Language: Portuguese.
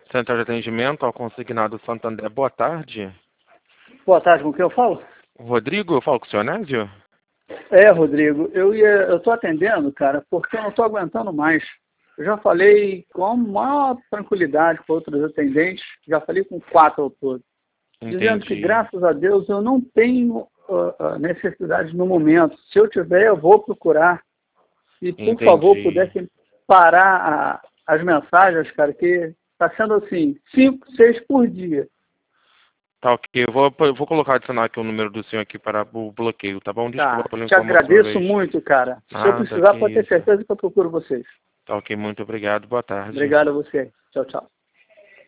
Central de Atendimento ao Consignado Santander, boa tarde. Boa tarde, com quem eu falo? Rodrigo, eu falo com o senhor Nésio? Rodrigo, eu tô atendendo, cara, porque eu não tô aguentando mais. Eu já falei com maior tranquilidade com outros atendentes, já falei com 4 ao todo, dizendo que, graças a Deus, eu não tenho necessidade no momento. Se eu tiver, eu vou procurar. E, por favor, pudessem parar as mensagens, cara, que está sendo assim, 5, 6 por dia. Tá ok, eu vou colocar, adicionar aqui o número do senhor aqui para o bloqueio, tá bom? Desculpa pela informação. Te agradeço muito, cara. Se eu precisar, pode ter certeza que eu procuro vocês. Tá ok, muito obrigado, boa tarde. Obrigado a você. Tchau, tchau.